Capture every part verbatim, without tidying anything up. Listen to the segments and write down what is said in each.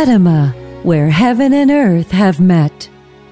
Fatima, where heaven and earth have met.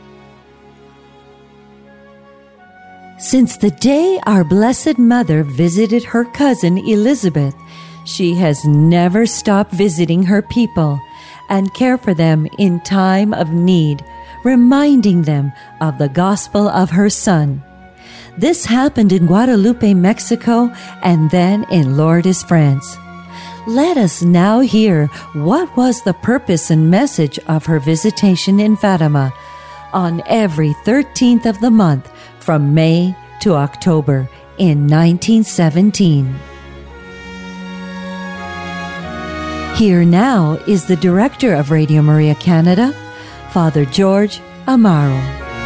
Since the day our Blessed Mother visited her cousin Elizabeth, she has never stopped visiting her people and care for them in time of need, reminding them of the gospel of her Son. This happened in Guadalupe, Mexico, and then in Lourdes, France. Let us now hear what was the purpose and message of her visitation in Fatima on every thirteenth of the month from May to October in nineteen seventeen. Here now is the Director of Radio Maria Canada, Father George Amaro.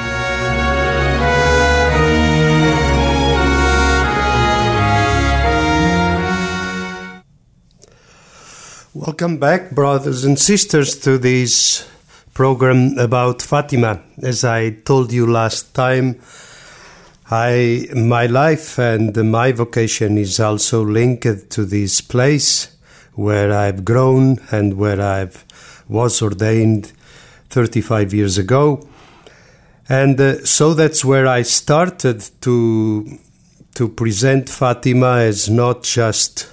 Welcome back, brothers and sisters, to this program about Fatima. As I told you last time, I, my life and my vocation is also linked to this place where I've grown and where I was ordained thirty-five years ago. And uh, so that's where I started to, to present Fatima as not just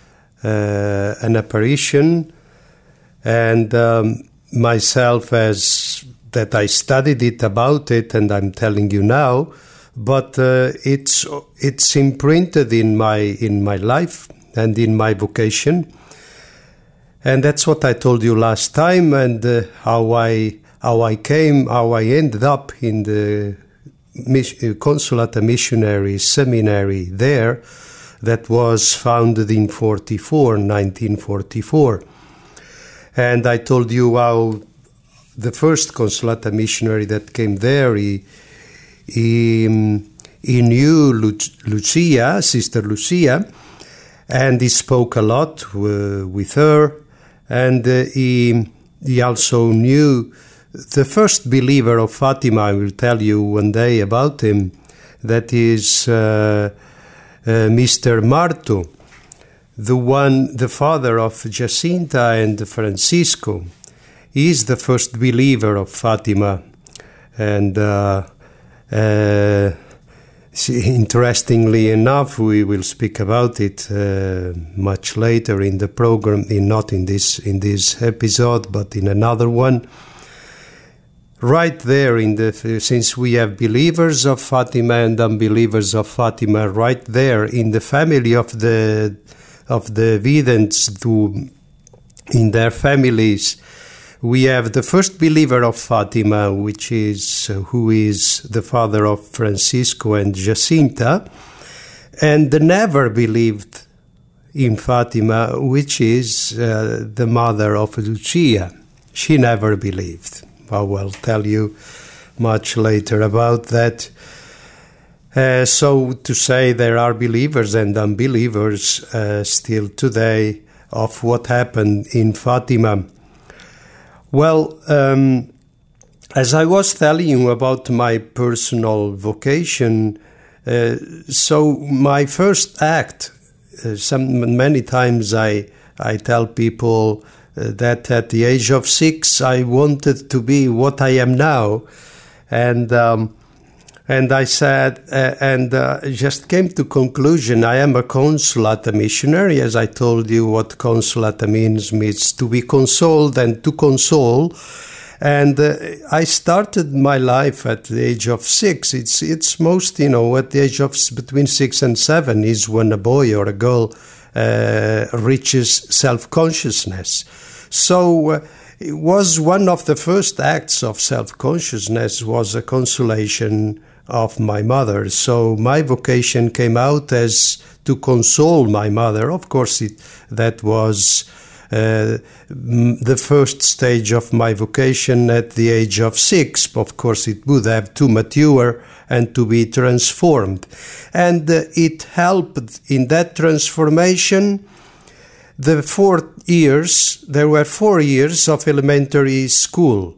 uh, an apparition, and um, myself as that I studied it about it, and I'm telling you now. But uh, it's it's imprinted in my in my life and in my vocation, and that's what I told you last time, and uh, how I how I came, how I ended up in the Consolata Missionary Seminary there, that was founded in forty-four, nineteen forty-four, and I told you how the first Consolata missionary that came there, he. He, he knew Lu- Lucia, Sister Lucia, and he spoke a lot uh, with her, and uh, he, he also knew the first believer of Fatima. I will tell you one day about him. That is uh, uh, Mister Marto, the one, the father of Jacinta and Francisco. He is the first believer of Fatima, and uh, Uh, interestingly enough, we will speak about it uh, much later in the program, in not in this in this episode, but in another one. Right there, in the since we have believers of Fatima and unbelievers of Fatima, right there in the family of the of the Vidents, to, in their families. We have the first believer of Fatima, which is uh, who is the father of Francisco and Jacinta, and the never believed in Fatima, which is uh, the mother of Lucia. She never believed. I will tell you much later about that. Uh, so to say, there are believers and unbelievers uh, still today of what happened in Fatima. Well, um, as I was telling you about my personal vocation, uh, so my first act, uh, some many times I I tell people uh, that at the age of six I wanted to be what I am now, and um, and I said uh, and uh, just came to conclusion. I am a Consolata missionary, as I told you what Consolata means means to be consoled and to console. And uh, I started my life at the age of six. It's it's most, you know, at the age of between six and seven is when a boy or a girl uh, reaches self-consciousness. So uh, it was one of the first acts of self-consciousness was a consolation of my mother. So my vocation came out as to console my mother. Of course, it, that was uh, the first stage of my vocation at the age of six. Of course, it would have to mature and to be transformed. And uh, it helped in that transformation. The four years, there were four years of elementary school.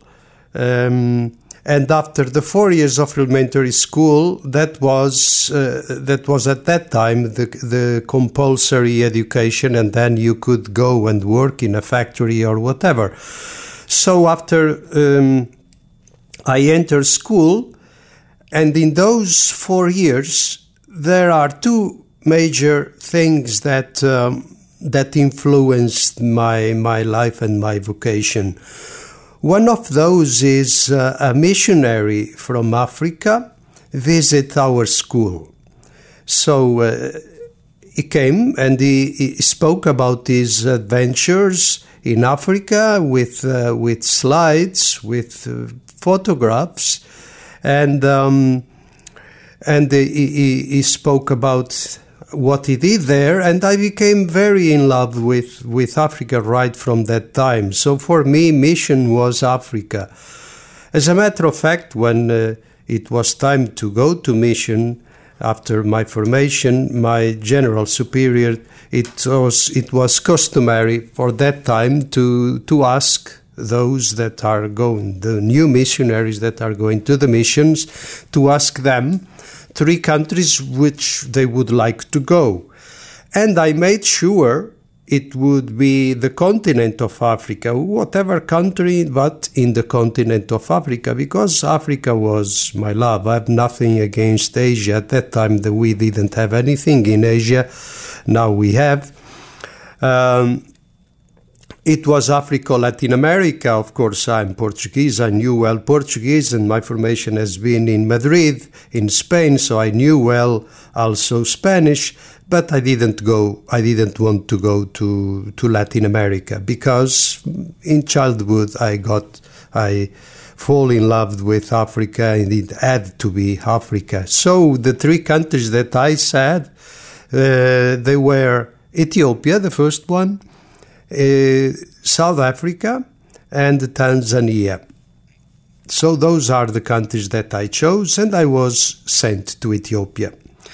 Um, And after the four years of elementary school, that was uh, that was at that time the the compulsory education, and then you could go and work in a factory or whatever. So after um, I entered school, and in those four years, there are two major things that um, that influenced my my life and my vocation. One of those is uh, a missionary from Africa visit our school. So uh, he came and he, he spoke about his adventures in Africa with uh, with slides, with uh, photographs, and um, and he, he, he spoke about what he did there, and I became very in love with, with Africa right from that time. So for me, mission was Africa. As a matter of fact, when uh, it was time to go to mission after my formation, my general superior, it was it was customary for that time to to ask those that are going, the new missionaries that are going to the missions, to ask them three countries which they would like to go. And I made sure it would be the continent of Africa, whatever country, but in the continent of Africa, because Africa was my love. I have nothing against Asia. At that time, the, we didn't have anything in Asia. Now we have. Um, It was Africa, Latin America. Of course, I'm Portuguese. I knew well Portuguese, and my formation has been in Madrid, in Spain, so I knew well also Spanish, but I didn't go, I didn't want to go to, to Latin America, because in childhood I got, I fall in love with Africa, and it had to be Africa. So the three countries that I said, uh, they were Ethiopia, the first one, Uh, South Africa and Tanzania. So those are the countries that I chose, and I was sent to Ethiopia.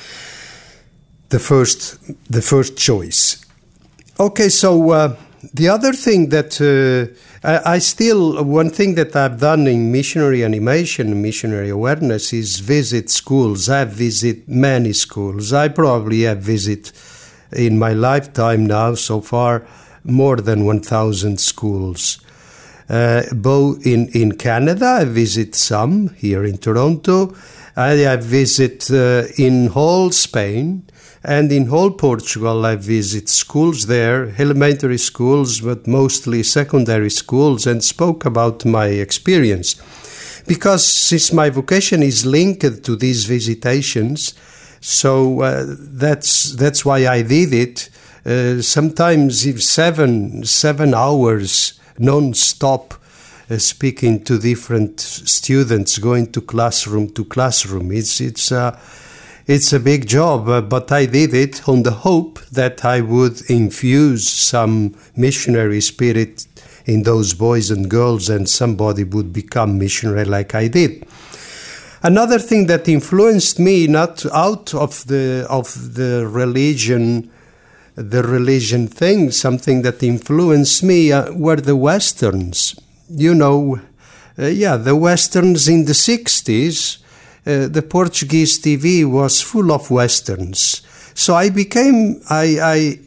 The first, the first choice. Okay, so uh, the other thing that uh, I, I still, one thing that I've done in missionary animation, missionary awareness, is visit schools. I've visited many schools. I probably have visited in my lifetime now so far more than one thousand schools. Uh, both in, in Canada, I visit some here in Toronto. I, I visit uh, in whole Spain, and in whole Portugal I visit schools there, elementary schools, but mostly secondary schools, and spoke about my experience. Because since my vocation is linked to these visitations, so uh, that's that's why I did it. Uh, sometimes if seven seven hours non-stop uh, speaking to different students, going to classroom to classroom. It's it's a it's a big job, uh, but I did it on the hope that I would infuse some missionary spirit in those boys and girls, and somebody would become missionary like I did. Another thing that influenced me, not out of the of the religion. The religion thing, something that influenced me uh, were the Westerns. You know, uh, yeah, the Westerns in the sixties, uh, the Portuguese T V was full of Westerns. So I became, I, I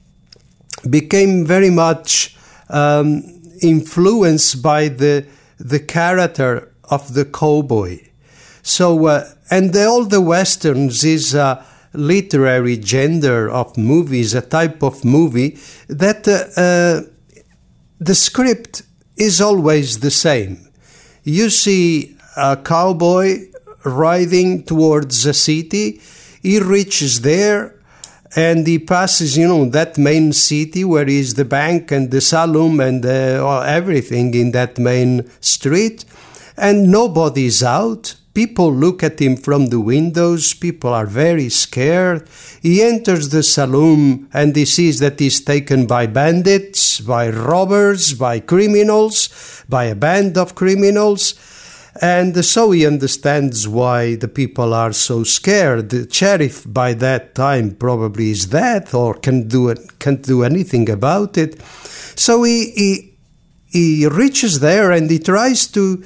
became very much um, influenced by the the character of the cowboy. So, uh, and the, all the Westerns is uh, literary genre of movies, a type of movie that uh, uh, the script is always the same. You see a cowboy riding towards a city, he reaches there and he passes, you know, that main city where is the bank and the saloon and uh, everything in that main street, and nobody's out. People look at him from the windows. People are very scared. He enters the saloon and he sees that he's taken by bandits, by robbers, by criminals, by a band of criminals. And so he understands why the people are so scared. The sheriff by that time probably is dead or can do it, can't do anything about it. So he, he, he reaches there and he tries to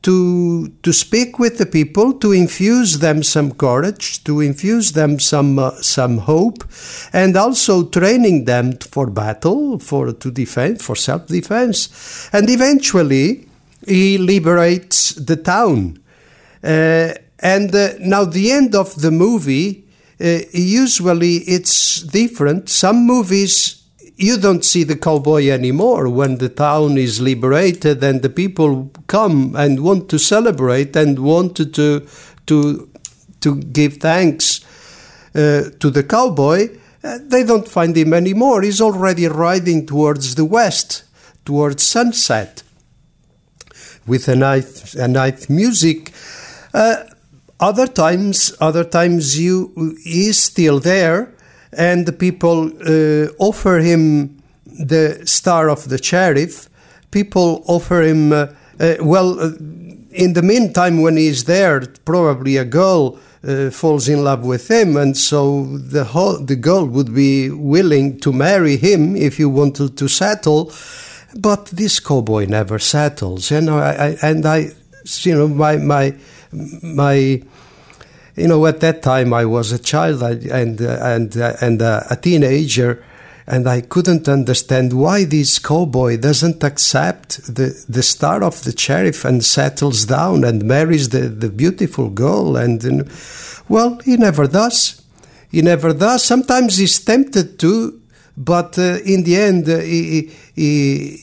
to to speak with the people, to infuse them some courage, to infuse them some uh, some hope, and also training them for battle, for to defend, for self-defense. And eventually, he liberates the town. Uh, and uh, now the end of the movie, uh, usually it's different. Some movies, you don't see the cowboy anymore when the town is liberated and the people come and want to celebrate and want to to to give thanks uh, to the cowboy. Uh, they don't find him anymore. He's already riding towards the west, towards sunset, with a night a night music. Uh, other times, other times you he is still there. And the people uh, offer him the star of the sheriff. People offer him, uh, uh, well, uh, in the meantime, when he's there, probably a girl uh, falls in love with him, and so the whole, the girl would be willing to marry him if he wanted to settle. But this cowboy never settles, you know. I, I, and I, you know, my my my. You know, at that time I was a child and uh, and uh, and uh, a teenager, and I couldn't understand why this cowboy doesn't accept the, the star of the sheriff and settles down and marries the, the beautiful girl. And, and well, he never does. He never does. Sometimes he's tempted to, but uh, in the end uh, he, he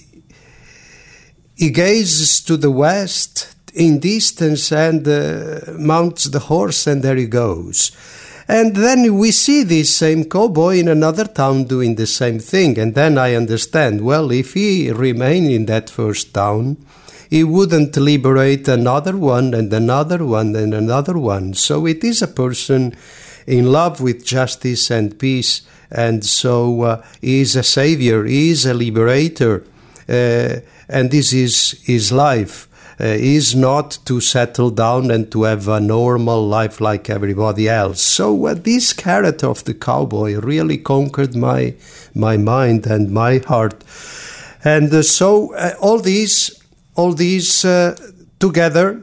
he gazes to the west in distance and uh, mounts the horse, and there he goes. And then we see this same cowboy in another town doing the same thing, and then I understand, well, if he remained in that first town, he wouldn't liberate another one and another one and another one. So it is a person in love with justice and peace, and so uh, he is a savior, he is a liberator, uh, and this is his life. Uh, is not to settle down and to have a normal life like everybody else. So uh, this character of the cowboy really conquered my my mind and my heart. And uh, so uh, all these, all these uh, together,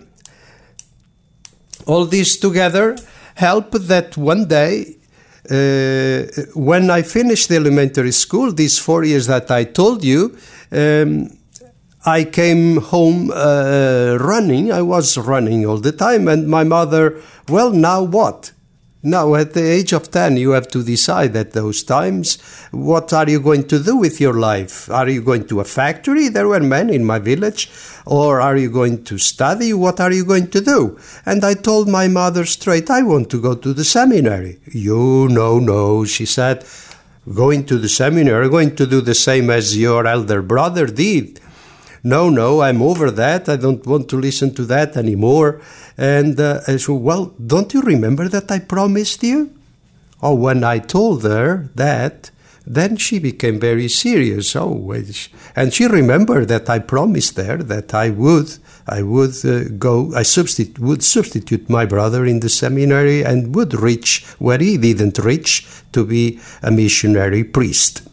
all these together help that one day, uh, when I finished the elementary school, these four years that I told you, um, I came home uh, running. I was running all the time. And my mother, well, now what? Now, at the age of ten, you have to decide at those times, what are you going to do with your life? Are you going to a factory? There were men in my village. Or are you going to study? What are you going to do? And I told my mother straight, I want to go to the seminary. You, no, no, she said, going to the seminary, going to do the same as your elder brother did. No, no, I'm over that. I don't want to listen to that anymore. And uh, I said, well, don't you remember that I promised you? Oh, when I told her that, then she became very serious. Oh, and she remembered that I promised her that I would, I would uh, go, I substitute, would substitute my brother in the seminary and would reach where he didn't reach, to be a missionary priest.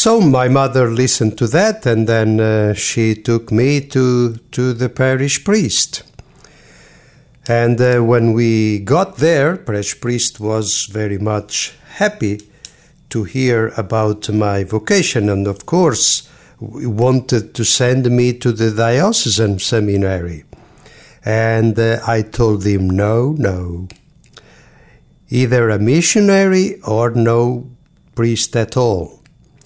So my mother listened to that, and then uh, she took me to, to the parish priest. And uh, when we got there, parish priest was very much happy to hear about my vocation, and of course wanted to send me to the diocesan seminary. And uh, I told him, no, no, either a missionary or no priest at all.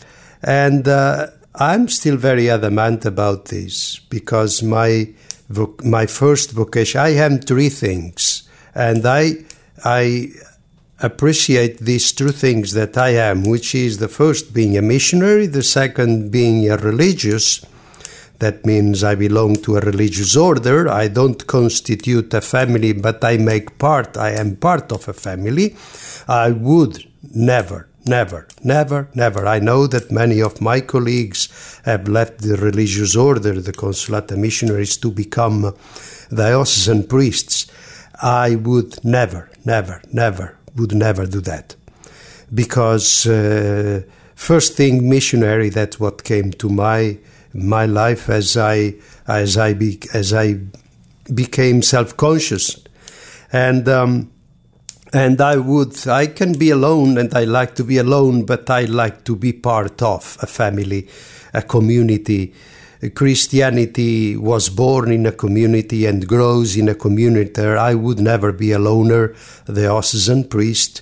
And uh, I'm still very adamant about this, because my voc- my first vocation, I have three things, and I I appreciate these two things that I am, which is the first being a missionary, the second being a religious. That means I belong to a religious order. I don't constitute a family, but I make part, I am part of a family. I would never, never, never, never. I know that many of my colleagues have left the religious order, the Consolata missionaries, to become diocesan priests. I would never, never, never, would never do that. Because uh, first thing, missionary, that's what came to my my life as I as I be, as I became self-conscious, and um, and I would I can be alone, and I like to be alone, but I like to be part of a family, a community. Christianity was born in a community and grows in a community. I would never be a loner, the diocesan priest,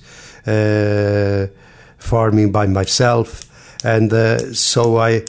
uh, farming by myself, and uh, so I.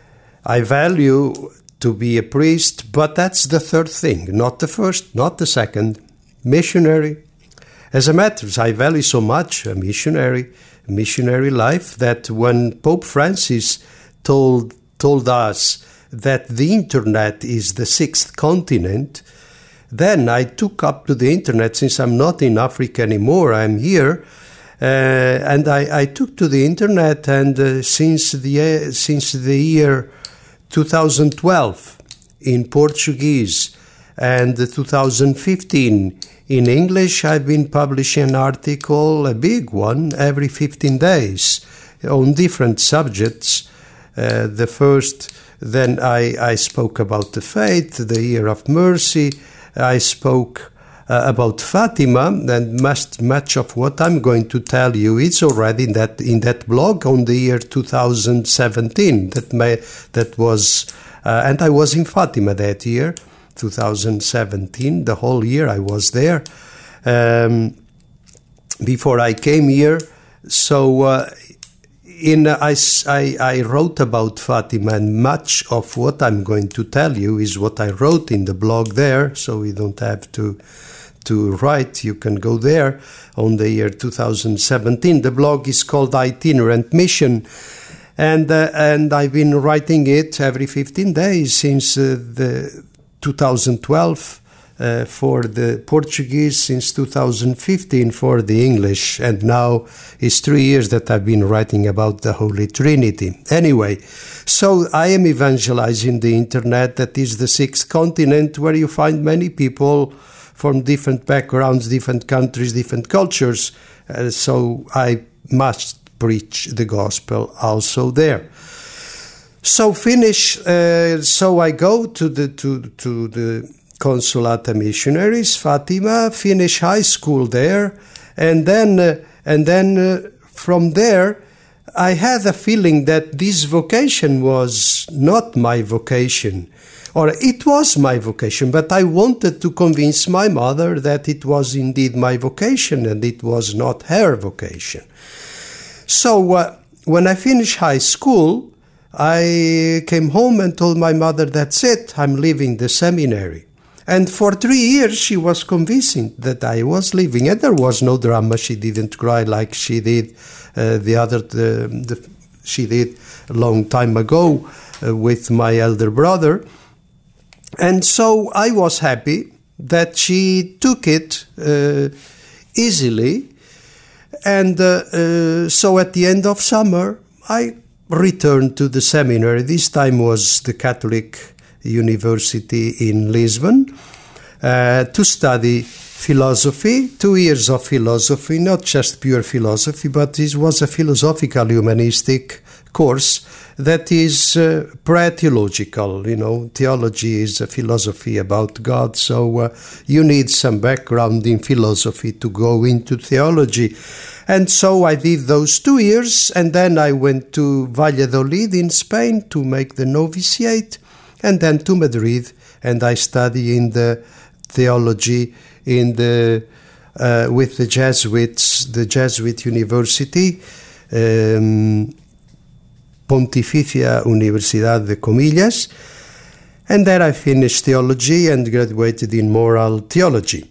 I value to be a priest, but that's the third thing, not the first, not the second. Missionary. As a matter of fact, I value so much a missionary, missionary life, that when Pope Francis told told us that the internet is the sixth continent, then I took up to the internet, since I'm not in Africa anymore, I'm here. Uh, and I, I took to the internet, and uh, since the uh, since the year two thousand twelve in Portuguese and two thousand fifteen in English, I've been publishing an article, a big one, every fifteen days on different subjects. Uh, the first, then I, I spoke about the faith, the year of mercy. I spoke uh, about Fatima, and much, much of what I'm going to tell you is already in that in that blog on the year two thousand seventeen. That may that was, uh, and I was in Fatima that year, two thousand seventeen. The whole year I was there um, before I came here. So uh, in uh, I, I I wrote about Fatima, and much of what I'm going to tell you is what I wrote in the blog there. So we don't have to. to write, you can go there on the year two thousand seventeen. The blog is called Itinerant Mission, and uh, and I've been writing it every fifteen days since uh, the two thousand twelve uh, for the Portuguese, since two thousand fifteen for the English, and now it's three years that I've been writing about the Holy Trinity. Anyway, so I am evangelizing the internet, that is the sixth continent, where you find many people from different backgrounds, different countries, different cultures. Uh, so I must preach the gospel also there. So finish. Uh, so I go to the to to the Consolata missionaries, Fatima. Finish high school there, and then uh, and then uh, from there, I had a feeling that this vocation was not my vocation. Or it was my vocation, but I wanted to convince my mother that it was indeed my vocation and it was not her vocation. So uh, when I finished high school, I came home and told my mother, that's it, I'm leaving the seminary. And for three years she was convincing that I was leaving, and there was no drama. She didn't cry like she did uh, the other the, the, she did a long time ago uh, with my elder brother. And so I was happy that she took it uh, easily. And uh, uh, so at the end of summer, I returned to the seminary. This time was the Catholic University in Lisbon, uh, to study philosophy, two years of philosophy, not just pure philosophy, but it was a philosophical humanistic course that is uh, pre-theological. You know, theology is a philosophy about God, so uh, you need some background in philosophy to go into theology. And so I did those two years, and then I went to Valladolid in Spain to make the novitiate, and then to Madrid, and I studied in the theology in the uh, with the Jesuits, the Jesuit University, um, Pontificia Universidad de Comillas, and there I finished theology and graduated in moral theology.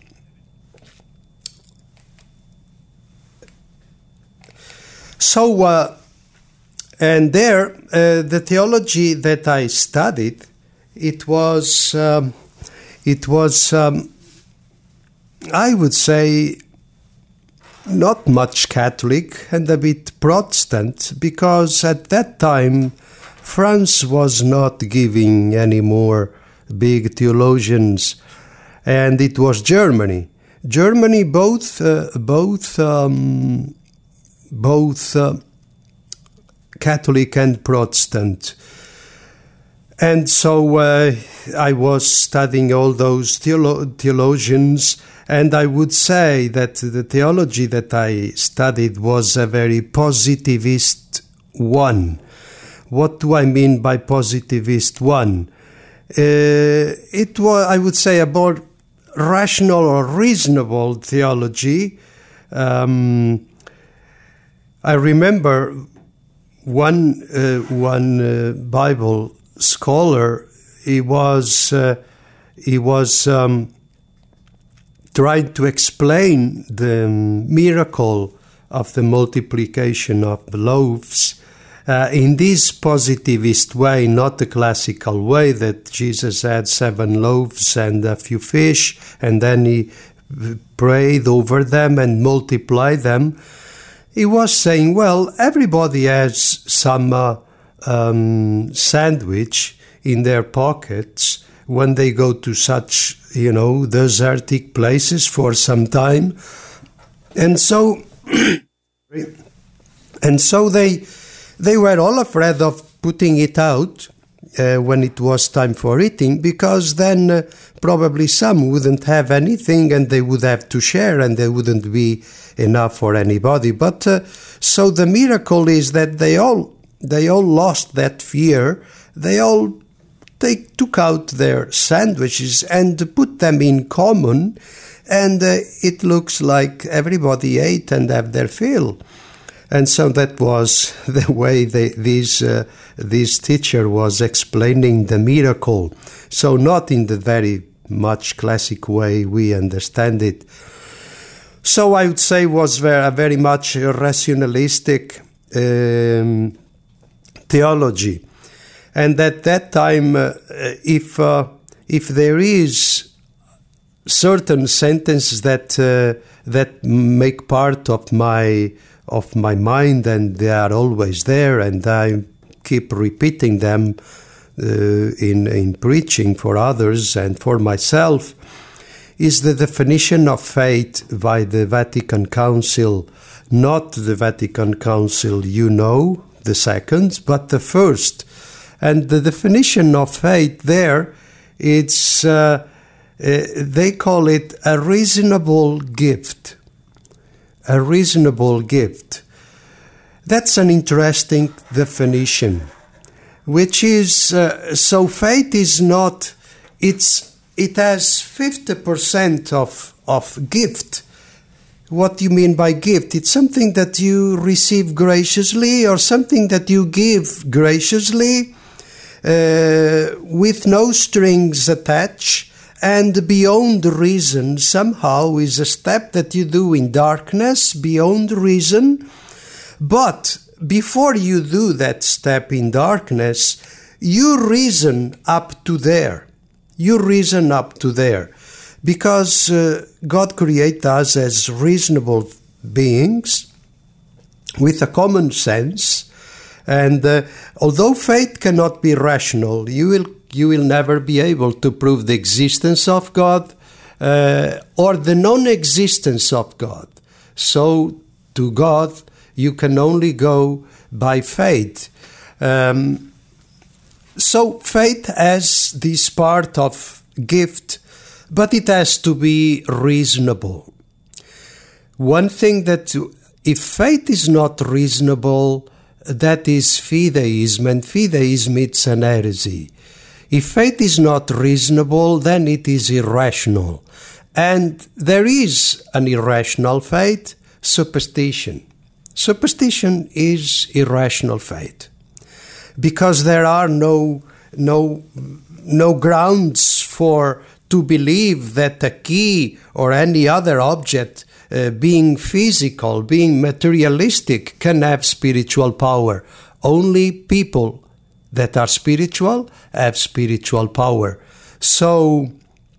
So, uh, and there, uh, the theology that I studied, it was, um, it was, um, I would say, not much Catholic and a bit Protestant, because at that time, France was not giving any more big theologians, and it was Germany. Germany, both, uh, both, um, both uh, Catholic and Protestant. And so uh, I was studying all those theolo- theologians, and I would say that the theology that I studied was a very positivist one. What do I mean by positivist one? Uh, it was, I would say, a more rational or reasonable theology. Um, I remember one uh, one uh, Bible scholar. He was uh, he was um, trying to explain the miracle of the multiplication of the loaves uh, in this positivist way, not the classical way that Jesus had seven loaves and a few fish, and then he prayed over them and multiplied them. He was saying, well, everybody has some uh, um, sandwich in their pockets when they go to such, you know, desertic places for some time. And so, and so they, they were all afraid of putting it out uh, when it was time for eating, because then uh, probably some wouldn't have anything and they would have to share and there wouldn't be enough for anybody. But uh, so the miracle is that they all they all lost that fear. They all they took out their sandwiches and put them in common, and uh, it looks like everybody ate and had their fill. And so that was the way they, this uh, this teacher was explaining the miracle. So not in the very much classic way we understand it. So I would say was very, a very much rationalistic um, theology. And at that time, uh, if uh, if there is certain sentences that uh, that make part of my of my mind, and they are always there, and I keep repeating them uh, in in preaching for others and for myself, is the definition of faith by the Vatican Council, not the Vatican Council, you know, the second, but the first. And the definition of faith there, it's uh, uh, they call it a reasonable gift. A reasonable gift. That's an interesting definition, which is, uh, so faith is not, it's it has fifty percent of, of gift. What do you mean by gift? It's something that you receive graciously or something that you give graciously uh, with no strings attached, and beyond reason somehow is a step that you do in darkness, beyond reason. But before you do that step in darkness, you reason up to there. You reason up to there. Because uh, God created us as reasonable beings with a common sense. And uh, although faith cannot be rational, you will you will never be able to prove the existence of God uh, or the non-existence of God. So to God, you can only go by faith. Um, so faith has this part of gift, but it has to be reasonable. One thing that, if faith is not reasonable, that is fideism, and fideism it's an heresy. If faith is not reasonable, then it is irrational. And there is an irrational faith, superstition. Superstition is irrational faith, because there are no no no grounds for to believe that a key or any other object, uh, being physical, being materialistic, can have spiritual power. Only people that are spiritual have spiritual power. So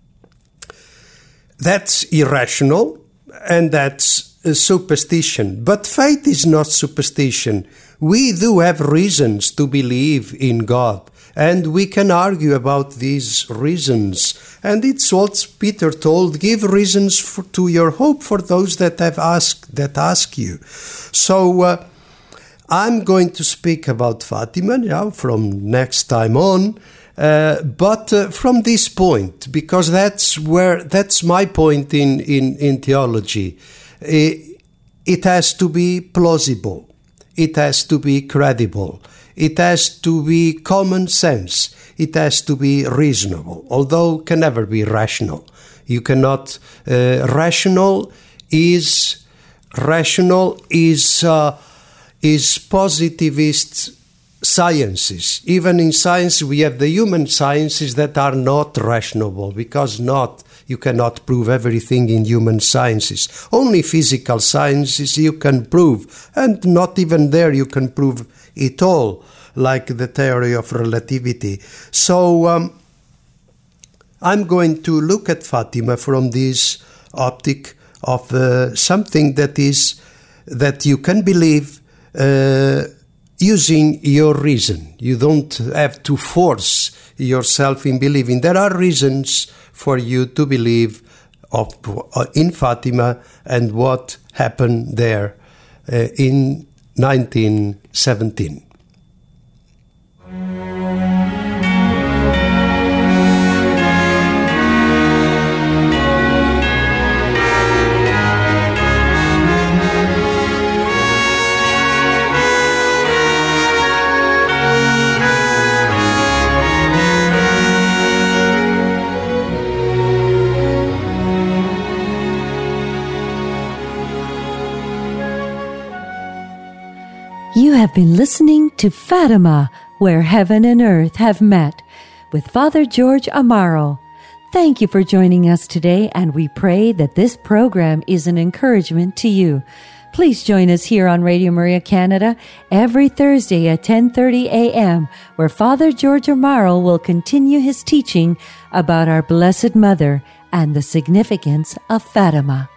that's irrational, and that's a superstition. But faith is not superstition. We do have reasons to believe in God, and we can argue about these reasons. And it's what Peter told, give reasons for, to your hope for those that have asked, that ask you. So uh, I'm going to speak about Fatima now from next time on, uh, but uh, from this point, because that's where that's my point in in, in theology. It, it has to be plausible. It has to be credible. It has to be common sense. It has to be reasonable, although can never be rational. You cannot. Uh, rational is rational is uh, is positivist sciences. Even in science, we have the human sciences that are not rational, because not. You cannot prove everything in human sciences. Only physical sciences you can prove, and not even there you can prove it all, like the theory of relativity. So um, I'm going to look at Fatima from this optic of uh, something that is that you can believe uh, using your reason. You don't have to force yourself in believing. There are reasons for you to believe of, uh, in Fatima and what happened there uh, in nineteen seventeen. You have been listening to Fatima, Where Heaven and Earth Have Met, with Father George Amaro. Thank you for joining us today, and we pray that this program is an encouragement to you. Please join us here on Radio Maria Canada every Thursday at ten thirty a.m., where Father George Amaro will continue his teaching about our Blessed Mother and the significance of Fatima.